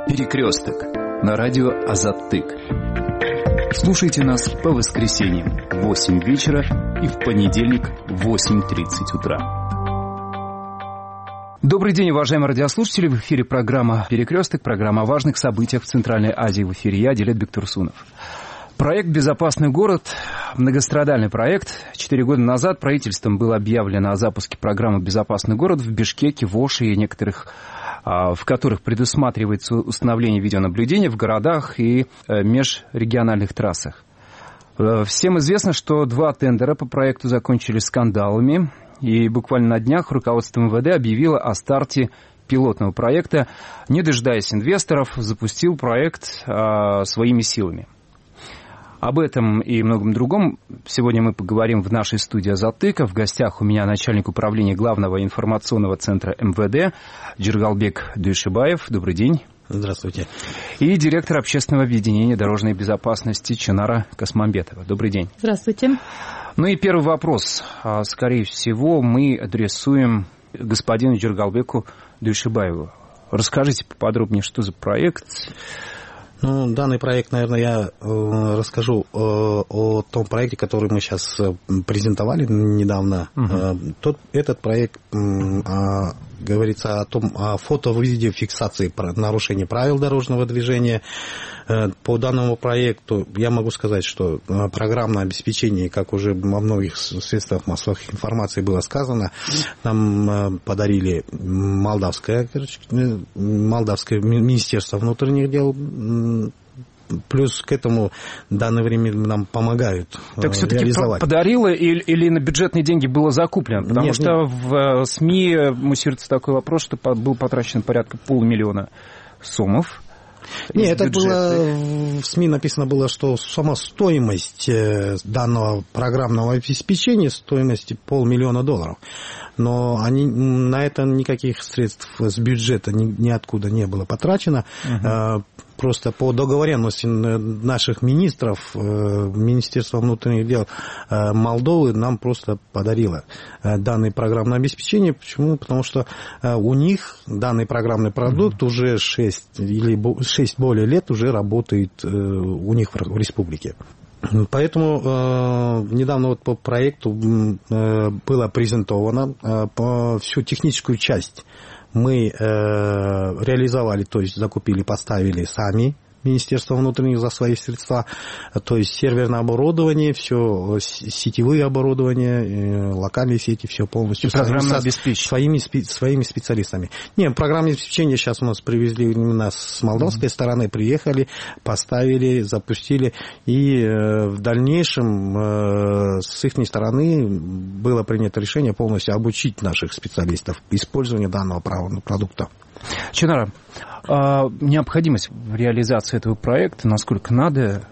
Перекресток на радио Азаттык. Слушайте нас по воскресеньям в 8 вечера и в понедельник в 8:30 утра. Добрый день, уважаемые радиослушатели. В эфире программа «Перекресток», программа о важных событиях в Центральной Азии. В эфире я, Дилет Бектурсунов. Проект «Безопасный город» – многострадальный проект. 4 года назад правительством было объявлено о запуске программы «Безопасный город» в Бишкеке, в Оше и некоторых, в которых предусматривается установление видеонаблюдения в городах и межрегиональных трассах. Всем известно, что 2 тендера по проекту закончились скандалами, и буквально на днях руководство МВД объявило о старте пилотного проекта. Не дожидаясь инвесторов, запустил проект своими силами. Об этом и многом другом сегодня мы поговорим в нашей студии Азаттыка. В гостях у меня начальник управления Главного информационного центра МВД Джиргалбек Дюйшибаев. Добрый день. Здравствуйте. И директор общественного объединения дорожной безопасности Чанара Касмамбетова. Добрый день. Здравствуйте. Ну и первый вопрос. Скорее всего, мы адресуем господину Джиргалбеку Дюйшибаеву. Расскажите поподробнее, что за проект. Ну, данный проект, наверное, я расскажу о том проекте, который мы сейчас презентовали недавно. Этот проект говорится о фото-видеофиксации нарушений правил дорожного движения. По данному проекту я могу сказать, что программное обеспечение, как уже во многих средствах массовой информации было сказано, нам подарили Молдавское Министерство внутренних дел. Плюс к этому в данное время нам помогают так все-таки реализовать. Подарило или на бюджетные деньги было закуплено? Потому что в СМИ муссируется такой вопрос, что был потрачено порядка 500 000 сомов. Нет, это было, в СМИ написано было, что сама стоимость данного программного обеспечения стоимости $500 000. Но на это никаких средств с бюджета ниоткуда не было потрачено. Просто по договоренности наших министров, Министерство внутренних дел Молдовы нам просто подарило данное программное обеспечение. Почему? Потому что у них данный программный продукт уже 6 более лет уже работает у них в республике. Поэтому недавно вот по проекту было презентовано всю техническую часть. Мы реализовали, то есть закупили, поставили сами Министерство внутренних за свои средства, то есть серверное оборудование, все сетевые оборудование, локальные сети, все полностью программное обеспечение своими специалистами. Нет, программное обеспечение сейчас у нас привезли именно с молдавской стороны, приехали, поставили, запустили, и в дальнейшем с их стороны было принято решение полностью обучить наших специалистов использованию данного продукта. Чанара, необходимость в реализации этого проекта, насколько надо?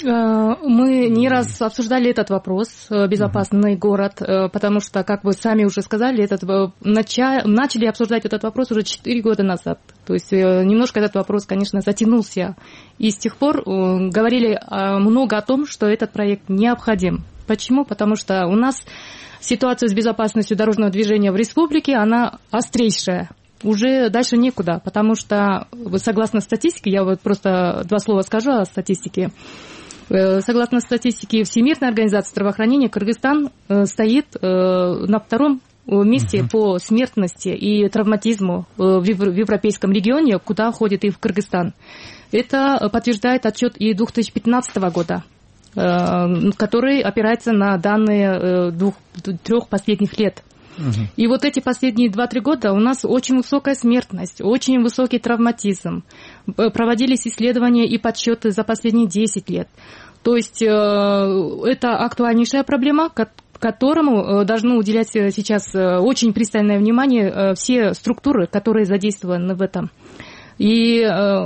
Мы не раз обсуждали этот вопрос, безопасный город, потому что, как вы сами уже сказали, начали обсуждать этот вопрос уже 4 года назад. То есть немножко этот вопрос, конечно, затянулся. И с тех пор говорили много о том, что этот проект необходим. Почему? Потому что у нас ситуация с безопасностью дорожного движения в республике, она острейшая. Уже дальше некуда, потому что, согласно статистике, я вот просто 2 слова скажу о статистике. Согласно статистике Всемирной организации здравоохранения, Кыргызстан стоит на 2-м месте по смертности и травматизму в европейском регионе, куда входит и в Кыргызстан. Это подтверждает отчет и 2015 года, который опирается на данные 3 последних лет. И вот эти последние 2-3 года у нас очень высокая смертность, очень высокий травматизм. Проводились исследования и подсчеты за последние 10 лет. То есть это актуальнейшая проблема, которому должны уделять сейчас очень пристальное внимание все структуры, которые задействованы в этом. И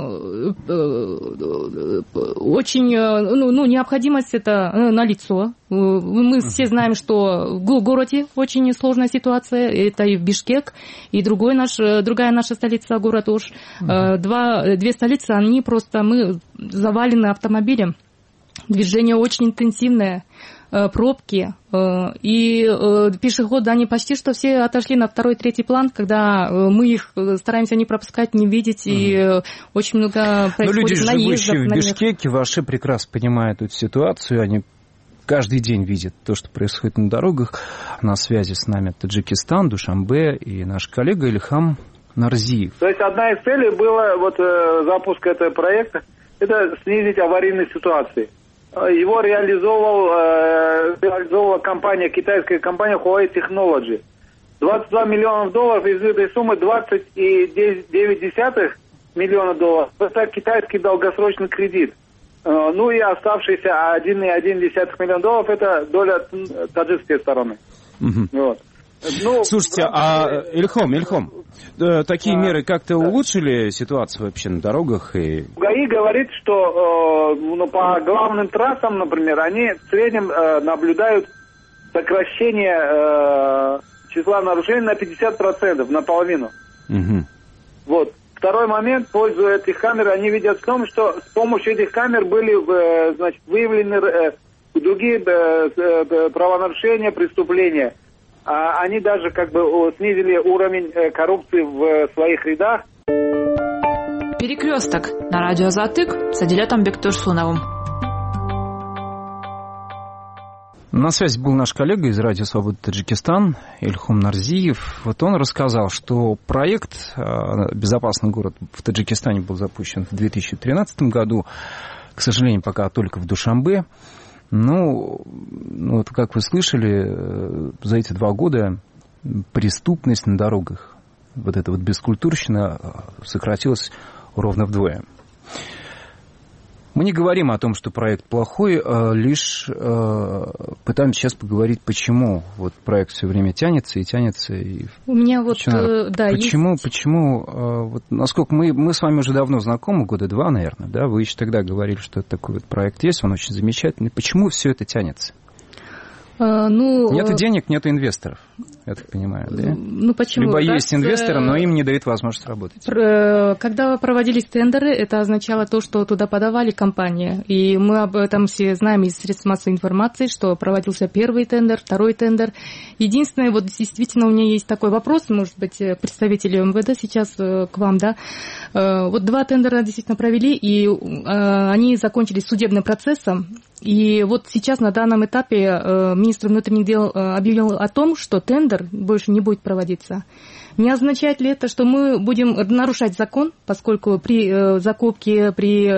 очень необходимость это налицо. Мы все знаем, что в городе очень сложная ситуация. Это и в Бишкек, и другая наша столица, город Ош. 2 столицы, мы завалены автомобилем. Движение очень интенсивное. пробки, и пешеходы, они почти что все отошли на второй, третий план, когда мы их стараемся не пропускать, не видеть, и очень много происходит наездов. Но люди, живущие в Бишкеке, ваши прекрасно понимают эту ситуацию, они каждый день видят то, что происходит на дорогах. На связи с нами Таджикистан, Душанбе и наш коллега Ильхам Нарзиев. То есть одна из целей была запуска этого проекта, это снизить аварийные ситуации. Его реализовывала китайская компания Huawei Technology. $22 миллионов, из этой суммы $20,9 миллиона. Это китайский долгосрочный кредит. Ну и оставшиеся $1,1 миллиона это доля таджикской стороны. Вот. Слушайте, Ильхом, такие меры как-то улучшили ситуацию вообще на дорогах? ГАИ говорит, что по главным трассам, например, они в среднем наблюдают сокращение числа нарушений на 50%, наполовину. Вот. Второй момент, пользуясь этих камер, они видят в том, что с помощью этих камер были выявлены другие правонарушения, преступления. Они даже снизили уровень коррупции в своих рядах. Перекресток на радио Затык с Адилетом Бектурсуновым. На связи был наш коллега из Радио Свобода Таджикистан Ильхам Нарзиев. Вот он рассказал, что проект «Безопасный город» в Таджикистане был запущен в 2013 году. К сожалению, пока только в Душанбе. Вот как вы слышали, за эти 2 года преступность на дорогах, вот эта бескультурщина, сократилась ровно вдвое. Мы не говорим о том, что проект плохой, лишь пытаемся сейчас поговорить, почему проект все время тянется и тянется. У меня почему, насколько мы с вами уже давно знакомы, 2 года, наверное, да? Вы еще тогда говорили, что такой проект есть, он очень замечательный. Почему все это тянется? Нету денег, нету инвесторов, я так понимаю, да? Почему? Либо есть инвесторы, но им не дают возможность работать. Когда проводились тендеры, это означало то, что туда подавали компании. И мы об этом все знаем из средств массовой информации, что проводился первый тендер, второй тендер. Единственное, действительно у меня есть такой вопрос, может быть, представители МВД сейчас к вам, да? 2 тендера действительно провели, и они закончились судебным процессом. И сейчас на данном этапе министр внутренних дел объявил о том, что тендер больше не будет проводиться. Не означает ли это, что мы будем нарушать закон, поскольку при закупке, при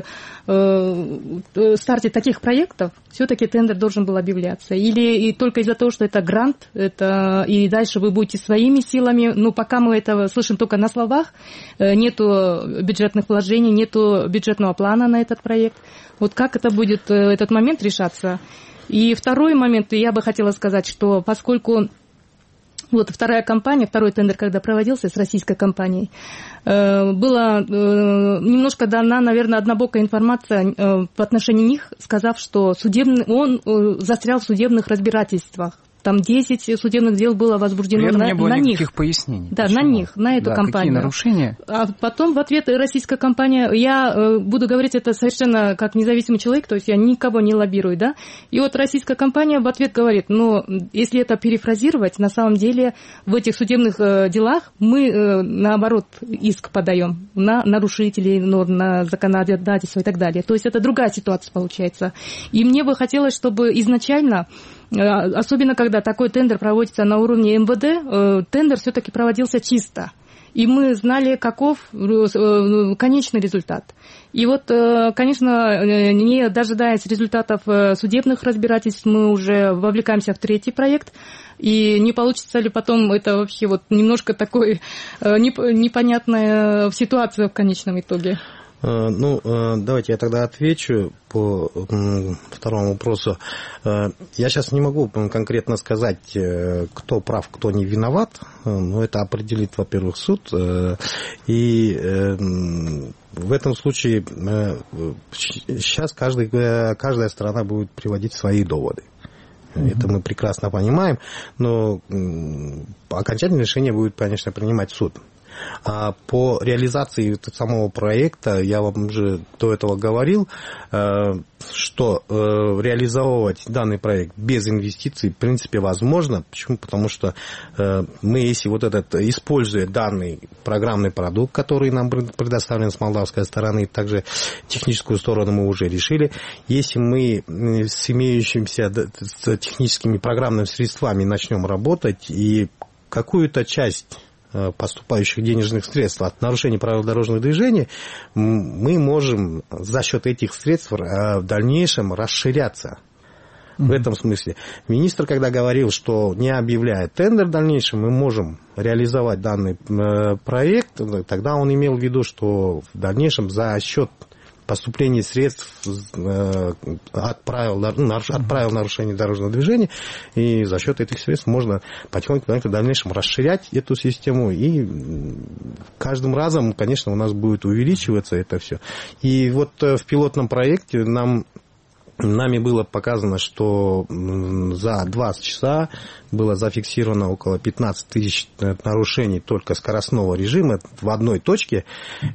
старте таких проектов все-таки тендер должен был объявляться? Или только из-за того, что это грант, и дальше вы будете своими силами, пока мы это слышим только на словах, нету бюджетных вложений, нету бюджетного плана на этот проект. Как это будет этот момент решаться? И второй момент, я бы хотела сказать, что поскольку вторая компания, второй тендер, когда проводился с российской компанией, была немножко дана, наверное, однобокая информация в отношении них, сказав, что он застрял в судебных разбирательствах. Там 10 судебных дел было возбуждено на них. Не было никаких пояснений. Да, почему? На них, на эту компанию. Какие нарушения? А потом в ответ российская компания, я буду говорить это совершенно как независимый человек, то есть я никого не лоббирую, да. И российская компания в ответ говорит, если это перефразировать, на самом деле в этих судебных делах мы, наоборот, иск подаем на нарушителей норм, на законодательство и так далее. То есть это другая ситуация получается. И мне бы хотелось, чтобы изначально, особенно когда такой тендер проводится на уровне МВД, тендер все-таки проводился чисто. И мы знали, каков конечный результат. И конечно, не дожидаясь результатов судебных разбирательств, мы уже вовлекаемся в третий проект. И не получится ли потом это вообще немножко такой непонятная ситуация в конечном итоге? Давайте я тогда отвечу по второму вопросу. Я сейчас не могу конкретно сказать, кто прав, кто не виноват, но это определит, во-первых, суд. И в этом случае сейчас каждая сторона будет приводить свои доводы. Это мы прекрасно понимаем, но окончательное решение будет, конечно, принимать суд. А по реализации самого проекта я вам уже до этого говорил, что реализовывать данный проект без инвестиций в принципе возможно. Почему? Потому что мы, если вот этот, используя данный программный продукт, который нам предоставлен с молдавской стороны, также техническую сторону мы уже решили, если мы с имеющимися с техническими программными средствами начнем работать и какую-то часть поступающих денежных средств от нарушения правил дорожного движения, мы можем за счет этих средств в дальнейшем расширяться. В этом смысле. Министр, когда говорил, что не объявляя тендер в дальнейшем, мы можем реализовать данный проект, тогда он имел в виду, что в дальнейшем за счет поступление средств от правил нарушения дорожного движения, и за счет этих средств можно потихоньку в дальнейшем расширять эту систему, и каждым разом, конечно, у нас будет увеличиваться это все. И вот в пилотном проекте нами было показано, что за 20 часа было зафиксировано около 15 тысяч нарушений только скоростного режима в одной точке.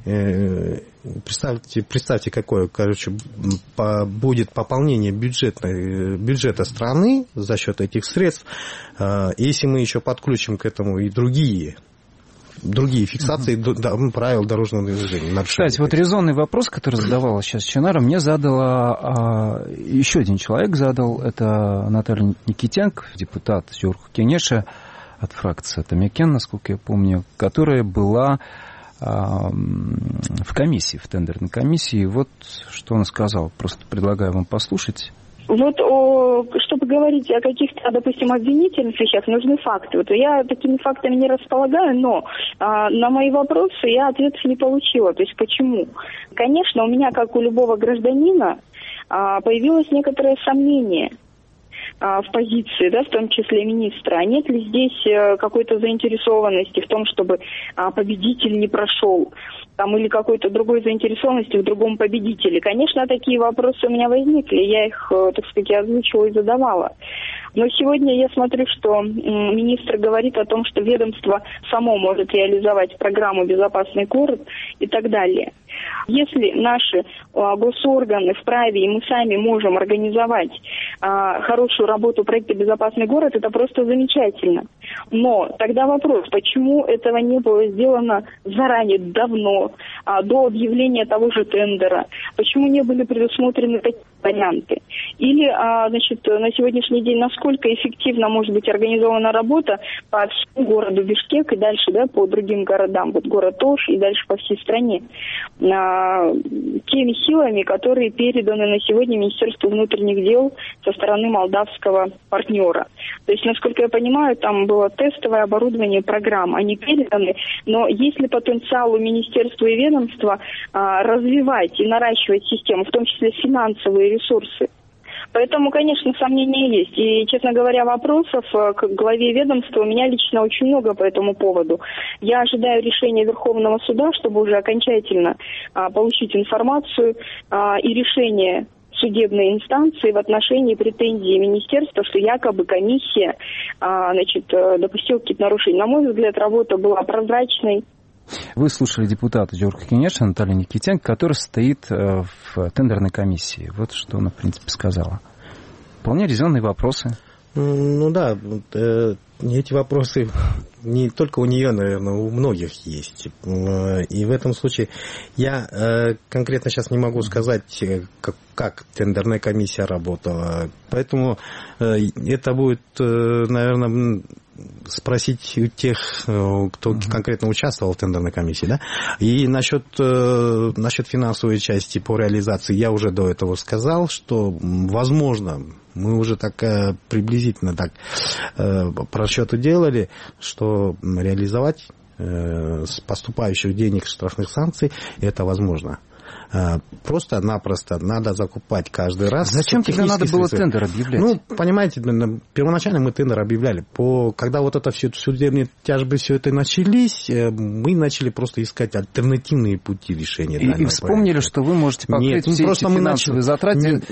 Представьте, какое, будет пополнение бюджета страны за счет этих средств. Если мы еще подключим к этому и другие фиксации правил дорожного движения. Кстати, вот резонный вопрос, который задавала сейчас Чанара, мне задала еще один человек задал, это Наталья Никитенко, депутат Зюрх-Кенеша от фракции Томякен, насколько я помню, которая была в комиссии, в тендерной комиссии. Вот что она сказала, просто предлагаю вам послушать. Вот, чтобы говорить о каких-то, допустим, обвинительных вещах, нужны факты. Вот я такими фактами не располагаю, но на мои вопросы я ответов не получила. То есть почему? Конечно, у меня, как у любого гражданина, появилось некоторое сомнение в позиции, да, в том числе министра. Нет ли здесь какой-то заинтересованности в том, чтобы победитель не прошел, там, или какой-то другой заинтересованности в другом победителе? Конечно, такие вопросы у меня возникли, я их, так сказать, озвучивала и задавала. Но сегодня я смотрю, что министр говорит о том, что ведомство само может реализовать программу «Безопасный город» и так далее. Если наши госорганы вправе, и мы сами можем организовать хорошую работу проекта «Безопасный город», это просто замечательно. Но тогда вопрос, почему этого не было сделано заранее, давно, до объявления того же тендера? Почему не были предусмотрены такие варианты? Или, значит, на сегодняшний день насколько эффективно может быть организована работа по всему городу Бишкек и дальше, да, по другим городам, вот город Ош и дальше по всей стране, теми силами, которые переданы на сегодня Министерству внутренних дел со стороны молдавского партнера. То есть, насколько я понимаю, там было тестовое оборудование программ, они переданы, но есть ли потенциал у министерства и ведомства развивать и наращивать систему, в том числе финансовые ресурсы? Поэтому, конечно, сомнения есть. И, честно говоря, вопросов к главе ведомства у меня лично очень много по этому поводу. Я ожидаю решения Верховного суда, чтобы уже окончательно получить информацию и решение судебной инстанции в отношении претензий министерства, что якобы комиссия, значит, допустила какие-то нарушения. На мой взгляд, работа была прозрачной. Вы слушали депутата Зюрх-Кенеша Наталью Никитенко, которая стоит в тендерной комиссии. Вот что она, в принципе, сказала. Вполне резонные вопросы. Ну да, эти вопросы не только у нее, наверное, у многих есть. И в этом случае я конкретно сейчас не могу сказать, как тендерная комиссия работала. Поэтому это будет, наверное, спросить у тех, кто конкретно участвовал в тендерной комиссии, да? И насчет финансовой части по реализации я уже до этого сказал, что, возможно, мы уже так приблизительно так просчеты делали, что реализовать с поступающих денег штрафных санкций это возможно. Просто-напросто надо закупать каждый раз. Зачем тогда надо было тендер объявлять? Ну, понимаете, первоначально мы тендер объявляли. Когда вот это все судебные тяжбы, все это начались, мы начали просто искать альтернативные пути решения. И вспомнили, что вы можете покрыть все эти финансовые затраты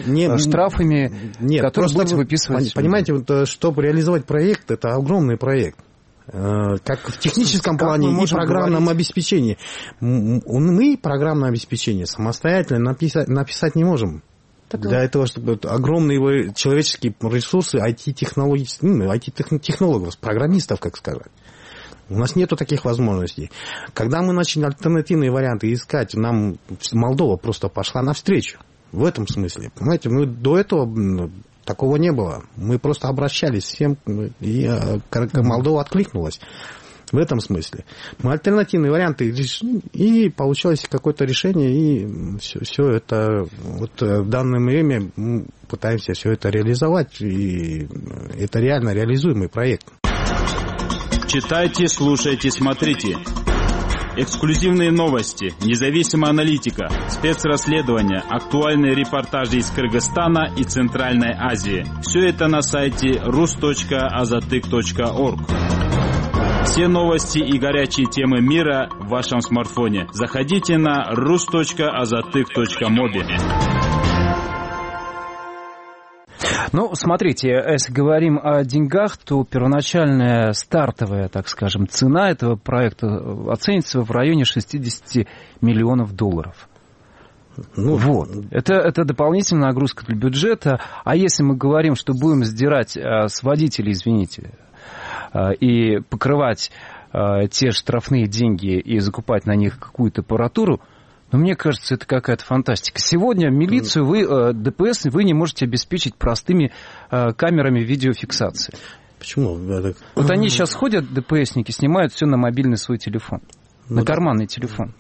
штрафами, которые будете выписывать. Понимаете, чтобы реализовать проект, это огромный проект. как в техническом плане и программном обеспечении. Мы программное обеспечение самостоятельно написать не можем. Для этого, чтобы огромные человеческие ресурсы IT-технологов, программистов, как сказать. У нас нету таких возможностей. Когда мы начали альтернативные варианты искать, нам Молдова просто пошла навстречу. В этом смысле. Понимаете, до этого такого не было. Мы просто обращались всем, и Молдова откликнулась. В этом смысле. Мы альтернативные варианты и получилось какое-то решение, и все это вот в данное время мы пытаемся все это реализовать, и это реально реализуемый проект. Читайте, слушайте, смотрите. Эксклюзивные новости, независимая аналитика, спецрасследования, актуальные репортажи из Кыргызстана и Центральной Азии. Все это на сайте rus.azatyk.org. Все новости и горячие темы мира в вашем смартфоне. Заходите на rus.azatyk.mobi. Ну, смотрите, если говорим о деньгах, то первоначальная стартовая, так скажем, цена этого проекта оценится в районе 60 миллионов долларов. Вот. Это дополнительная нагрузка для бюджета. А если мы говорим, что будем сдирать с водителей, извините, и покрывать те штрафные деньги и закупать на них какую-то аппаратуру, но мне кажется, это какая-то фантастика. Сегодня милицию ДПС вы не можете обеспечить простыми камерами видеофиксации. Почему? Вот они сейчас ходят, DPS-ники, снимают все на мобильный свой телефон. На карманный телефон.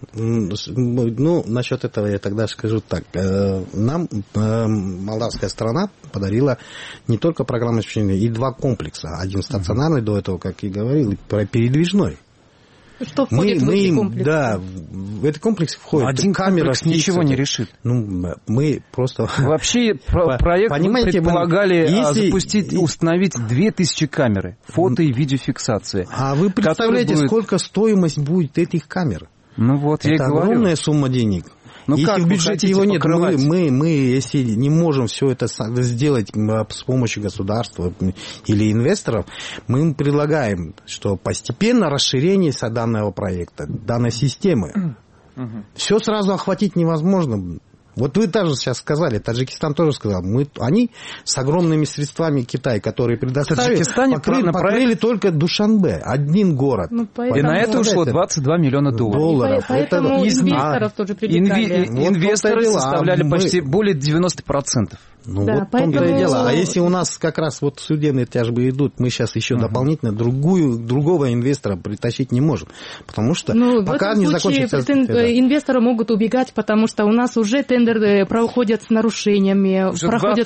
Ну, насчет этого я тогда скажу так. Нам молдавская сторона подарила не только программное обеспечение, и 2 комплекса. Один стационарный, до этого, как и говорил, и передвижной. Что входит в этот комплекс? Да, в этот комплекс входит один камера. Комплекс ничего не решит. Ну, мы просто... Вообще проект мы предполагали запустить, установить 2000 камеры, фото и видеофиксации. А вы представляете, сколько стоимость будет этих камер? Ну вот, я и говорю. Это огромная сумма денег. Ну, если как в бюджете его нет, мы, если не можем все это сделать с помощью государства или инвесторов, мы им предлагаем, что постепенно расширение данного проекта, данной системы. Все сразу охватить невозможно. Вот вы тоже сейчас сказали, Таджикистан тоже сказал, они с огромными средствами Китая, которые предоставили, покрыли только Душанбе, один город. Ну, и на это ушло 22 миллиона долларов. Поэтому инвесторов тоже привлекали. Инвесторы составляли почти более 90%. Ну, да, вот в том-то и дело. А если у нас как раз вот судебные тяжбы идут, мы сейчас еще дополнительно другого инвестора притащить не можем. Потому что пока не закончится... Инвесторы могут убегать, потому что у нас уже тендеры проходят с нарушениями, уже проходят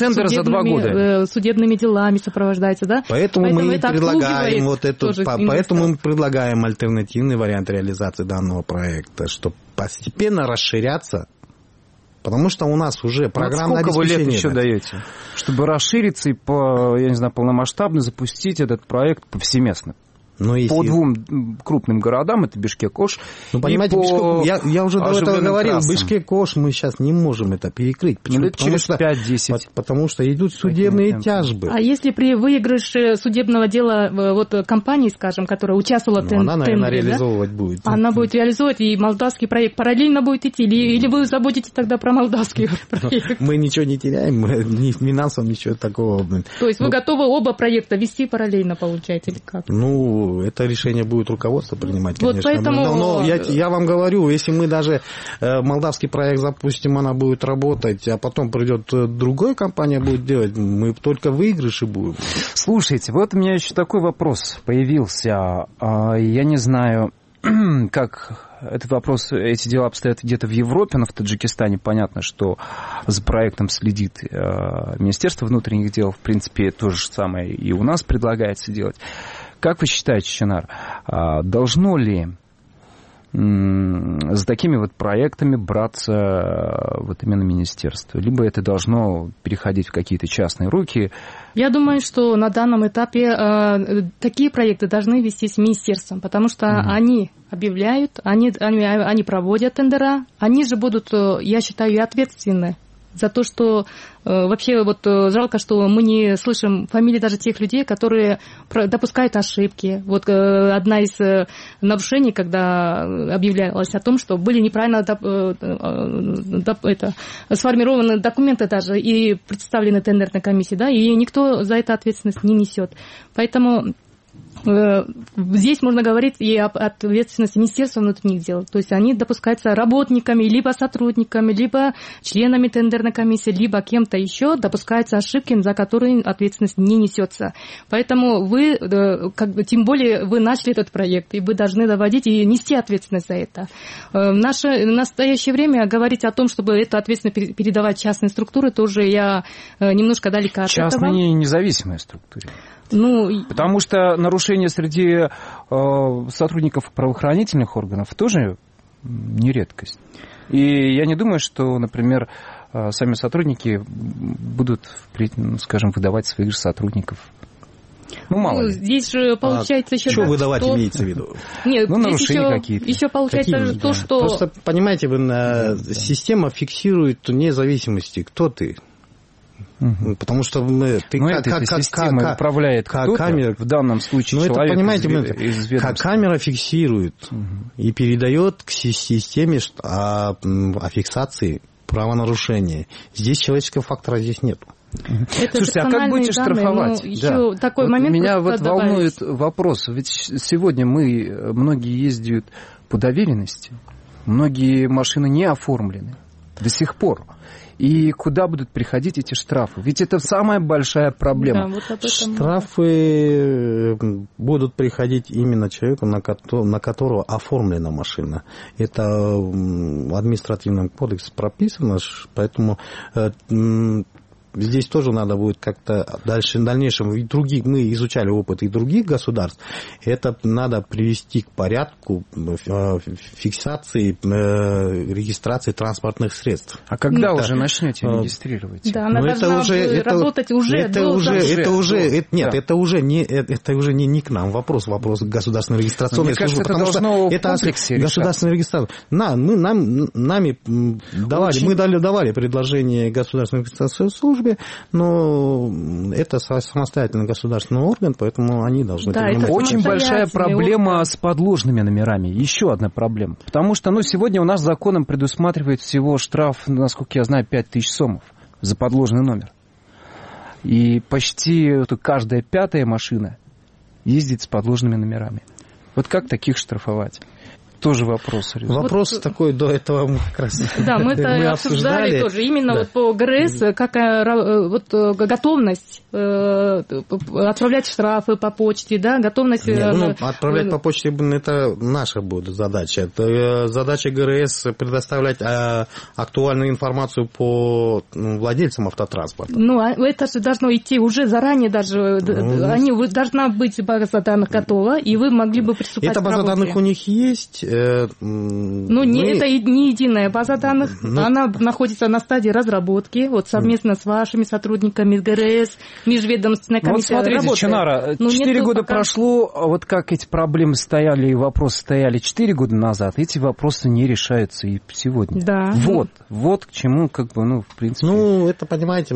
судебными делами, сопровождаются, да? Поэтому мы предлагаем вот эту... Поэтому мы предлагаем альтернативный вариант реализации данного проекта, чтобы постепенно расширяться. Потому что у нас уже программное обеспечение. Сколько вы лет еще даете, чтобы расшириться и полномасштабно запустить этот проект повсеместно? По 2 крупным городам, это Бишкек-Ош. Ну, понимаете, я уже до этого говорил, Бишкек-Ош мы сейчас не можем это перекрыть. Почему? Через 5-10. Потому что идут судебные тяжбы. А если при выигрыше судебного дела вот компании, скажем, которая участвовала в тендере, она, наверное, реализовывать будет. Она будет реализовывать, и молдавский проект параллельно будет идти, или вы забудете тогда про молдавский проект? Мы ничего не теряем, ни финансово, ничего такого. То есть вы готовы оба проекта вести параллельно, получается, или как? Это решение будет руководство принимать, конечно. Вот поэтому... Но я вам говорю, если мы даже молдавский проект запустим, она будет работать, а потом придет другая компания будет делать, мы только выигрыши будем. Слушайте, вот у меня еще такой вопрос появился. Я не знаю, как этот вопрос, эти дела обстоят где-то в Европе, но в Таджикистане понятно, что за проектом следит Министерство внутренних дел. В принципе, то же самое и у нас предлагается делать. Как вы считаете, Чанар, должно ли за такими вот проектами браться вот именно министерство? Либо это должно переходить в какие-то частные руки? Я думаю, что на данном этапе такие проекты должны вестись министерством, потому что они объявляют, они проводят тендера, они же будут, я считаю, и ответственны за то, что вообще вот жалко, что мы не слышим фамилии даже тех людей, которые допускают ошибки. Вот одна из нарушений, когда объявлялось о том, что были неправильно сформированы документы даже и представлены тендерной комиссии, да, и никто за это ответственность не несет. Поэтому здесь можно говорить и об ответственности Министерства внутренних дел. То есть они допускаются работниками, либо сотрудниками, либо членами тендерной комиссии, либо кем-то еще допускаются ошибки, за которые ответственность не несется. Поэтому вы, тем более вы начали этот проект, и вы должны доводить и нести ответственность за это. В настоящее время говорить о том, чтобы эту ответственность передавать частной структуре, тоже я немножко далека от этого. Частной и независимой структуре. Потому что нарушения среди сотрудников правоохранительных органов тоже не редкость. И я не думаю, что, например, сами сотрудники будут, скажем, выдавать своих же сотрудников. Мало ли. Здесь же получается еще... Что выдавать имеется в виду? Нет, нарушения какие-то. Еще получается какие, то, что... Просто, понимаете, система фиксирует независимости. Кто ты? Потому что ты система управляет кто-то, в данном случае человек из ведомства. Камера фиксирует и передает к системе о фиксации правонарушения. Здесь человеческого фактора здесь нет. Слушайте, а как будете штрафовать? Такой момент меня волнует вопрос. Ведь сегодня многие ездят по доверенности, многие машины не оформлены до сих пор. И куда будут приходить эти штрафы? Ведь это самая большая проблема. Да, вот штрафы будут приходить именно человеку, на которого оформлена машина. Это в административном кодексе прописано, поэтому... Здесь тоже надо будет как-то в дальнейшем, мы изучали опыт и других государств, это надо привести к порядку фиксации, регистрации транспортных средств. А когда уже начнете регистрировать? Да, она должна работать уже. Это уже не к нам вопрос государственной регистрационной службы. Мне кажется, это должно в комплексе решаться. Государственная регистрация. Нами давали предложение государственной регистрационной службы, но это самостоятельный государственный орган, поэтому они должны... Да, очень большая проблема с подложными номерами. Еще одна проблема. Потому что сегодня у нас законом предусматривает всего штраф, насколько я знаю, 5000 сомов за подложный номер. И почти каждая пятая машина ездит с подложными номерами. Вот как таких штрафовать? Тоже вопрос. Вопрос такой до этого мы как раз мы обсуждали тоже. Именно по ГРС, какая готовность отправлять штрафы по почте, да, готовность... отправлять по почте это наша будет задача. Это задача ГРС предоставлять актуальную информацию по владельцам автотранспорта. Это же должно идти уже заранее даже. Должна быть база данных готова, и вы могли бы приступать к работе. Эта база данных у них есть. Это не единая база данных. Она находится на стадии разработки, совместно с вашими сотрудниками ГРС, межведомственная комиссия работает. Смотрите, Чанара, 4 года прошло, как эти проблемы стояли и вопросы стояли 4 года назад, эти вопросы не решаются и сегодня. Да. Вот к чему, в принципе... это, понимаете,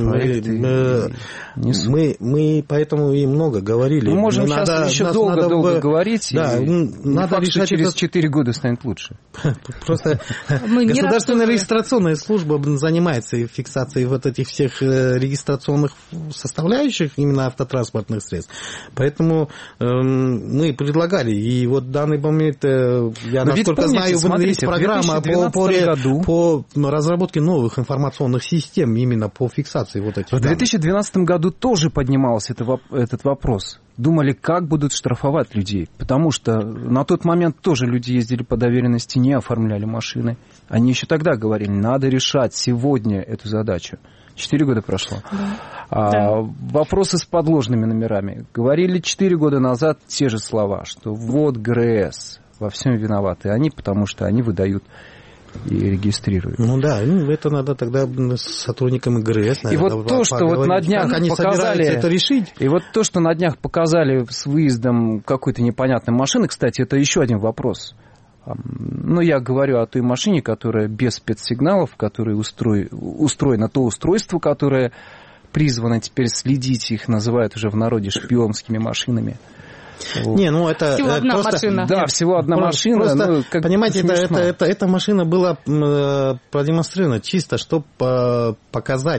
мы поэтому и много говорили. Мы можем сейчас еще долго говорить, надо решать через 4 года станет лучше. Просто государственная регистрационная служба занимается фиксацией этих всех регистрационных составляющих именно автотранспортных средств. Поэтому мы предлагали, и в данный момент, я насколько знаю, есть программа по разработке новых информационных систем именно по фиксации этих данных. В 2012 году тоже поднимался этот вопрос. Думали, как будут штрафовать людей, потому что на тот момент тоже люди ездили по доверенности, не оформляли машины. Они еще тогда говорили, надо решать сегодня эту задачу. 4 года прошло. Да. Вопросы с подложными номерами. Говорили 4 года назад те же слова, что ГРС во всем виноваты они, потому что они выдают и регистрируют. Это надо тогда с сотрудниками ГРС, наверное, и то, что на днях они показали это решить. И то, что на днях показали с выездом какой-то непонятной машины, кстати, это еще один вопрос. Ну, я говорю о той машине, которая без спецсигналов, которая устроена то устройство, которое призвано теперь следить, их называют уже в народе шпионскими машинами. Вот. Не, ну это всего одна просто, машина. Да, всего одна машина. Просто, ну, как понимаете, эта машина была продемонстрирована чисто, чтобы показать,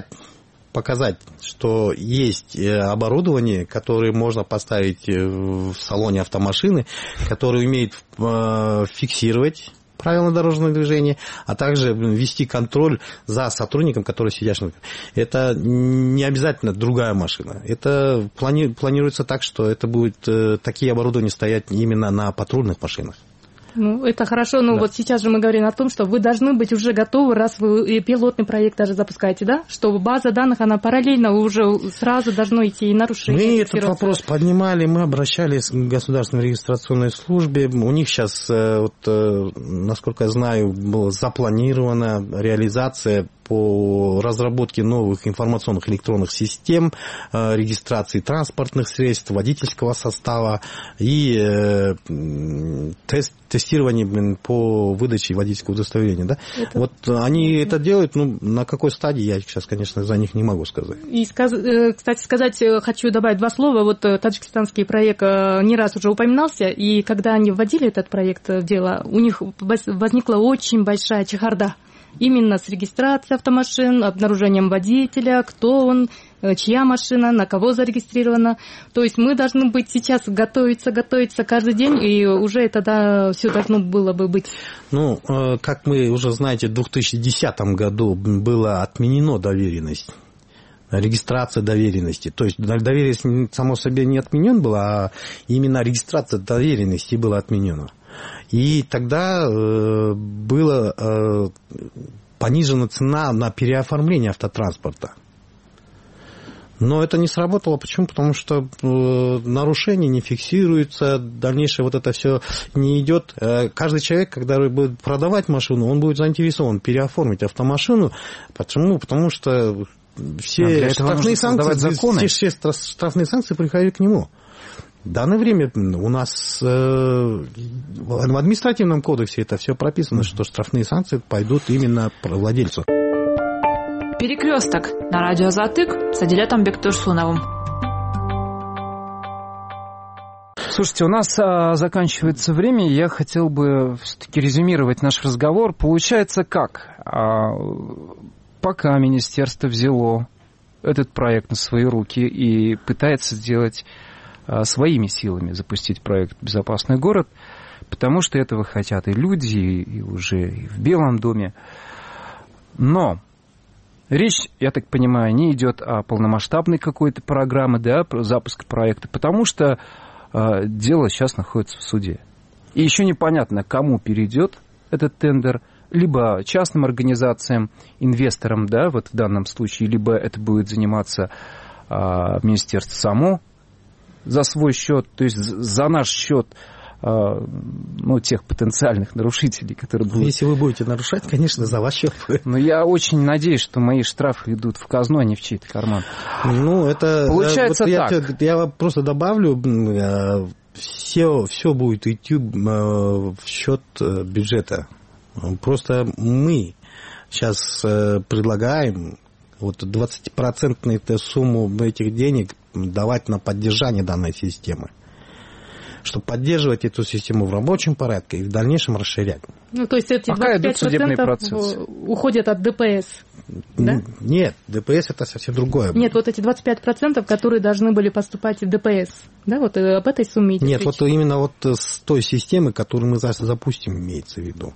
что есть оборудование, которое можно поставить в салоне автомашины, которое умеет фиксировать правила дорожного движения, а также вести контроль за сотрудником, который сидящий. Это не обязательно другая машина. Это планируется так, что это будет такие оборудования стоять именно на патрульных машинах. Ну, это хорошо, но вот сейчас же мы говорим о том, что вы должны быть уже готовы, раз вы пилотный проект даже запускаете, да? Что база данных, она параллельно уже сразу должно идти и нарушение. Мы этот вопрос поднимали, мы обращались к государственной регистрационной службе. У них сейчас, вот, насколько я знаю, была запланирована реализация по разработке новых информационных электронных систем, регистрации транспортных средств, водительского состава и тестирование по выдаче водительского удостоверения. Да? Вот они это делают, ну, на какой стадии, я сейчас, конечно, за них не могу сказать. И, кстати сказать, хочу добавить два слова. Вот таджикистанский проект не раз уже упоминался, и когда они вводили этот проект в дело, у них возникла очень большая чехарда. Именно с регистрацией автомашин, обнаружением водителя, кто он, чья машина, на кого зарегистрирована. То есть мы должны быть сейчас готовиться каждый день, и уже тогда все должно было бы быть. Ну, как мы уже знаете, в 2010 году была отменена доверенность. Регистрация доверенности. То есть доверенность, само собой, не отменена была, а именно регистрация доверенности была отменена. И тогда была понижена цена на переоформление автотранспорта. Но это не сработало. Почему? Потому что нарушения не фиксируются, дальнейшее вот это все не идет. Каждый человек, когда будет продавать машину, он будет заинтересован переоформить автомашину. Почему? Потому что все штрафные санкции приходят к нему. В данное время у нас в административном кодексе это все прописано, что штрафные санкции пойдут именно владельцу. Перекресток на радио Затык с Адилетом Бектурсуновым. Слушайте, у нас заканчивается время, я хотел бы все-таки резюмировать наш разговор. Получается как? Пока министерство взяло этот проект на свои руки и пытается сделать своими силами запустить проект «Безопасный город», потому что этого хотят и люди, и уже и в Белом доме. Но речь, я так понимаю, не идет о полномасштабной какой-то программе, да, запуска проекта, потому что дело сейчас находится в суде. И еще непонятно, кому перейдет этот тендер, либо частным организациям, инвесторам, да, вот в данном случае, либо это будет заниматься министерство само, за свой счет, то есть за наш счет, ну, тех потенциальных нарушителей, которые будут... Если вы будете нарушать, конечно, за ваш счет. Но я очень надеюсь, что мои штрафы идут в казну, а не в чей-то карман. Ну, это... Получается вот так. Я просто добавлю, все будет идти в счет бюджета. Просто мы сейчас предлагаем вот 20% сумму этих денег давать на поддержание данной системы, чтобы поддерживать эту систему в рабочем порядке и в дальнейшем расширять. Ну, то есть эти 25% уходят от ДПС, да? Нет, ДПС это совсем другое. Нет, вот эти 25%, которые должны были поступать в ДПС, да, вот об этой сумме идет речь. Нет, вот именно вот с той системы, которую мы запустим, имеется в виду.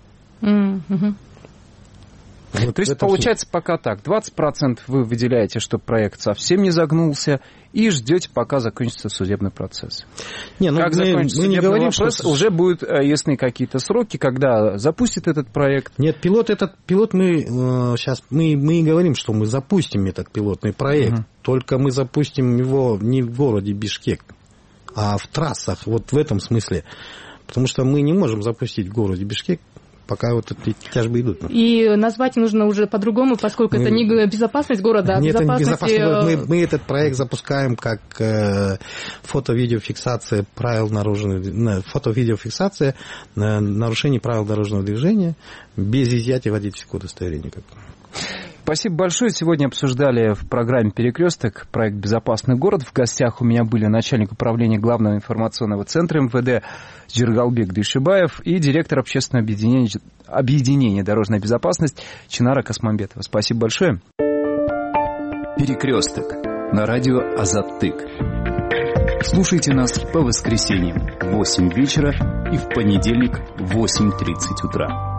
Вот то есть получается пока так, 20% вы выделяете, чтобы проект совсем не загнулся, и ждете, пока закончится судебный процесс. Не, ну как закончится судебный говорим, процесс, что... уже будут ясны какие-то сроки, когда запустит этот проект. Нет, пилот мы сейчас мы говорим, что мы запустим этот пилотный проект, только мы запустим его не в городе Бишкек, а в трассах, вот в этом смысле. Потому что мы не можем запустить в городе Бишкек пока вот эти тяжбы идут. И назвать нужно уже по-другому, поскольку это не безопасность города, а безопасность... Мы этот проект запускаем как фото-видеофиксация правил фото-видеофиксация нарушений правил дорожного движения без изъятия водительского удостоверения. Спасибо большое. Сегодня обсуждали в программе «Перекресток» проект «Безопасный город». В гостях у меня были начальник управления Главного информационного центра МВД Джергалбек Дюйшибаев и директор общественного объединения «Дорожная безопасность» Чинара Касмамбетова. Спасибо большое. «Перекресток» на радио «Азаттык». Слушайте нас по воскресеньям в 8 вечера и в понедельник в 8:30 утра.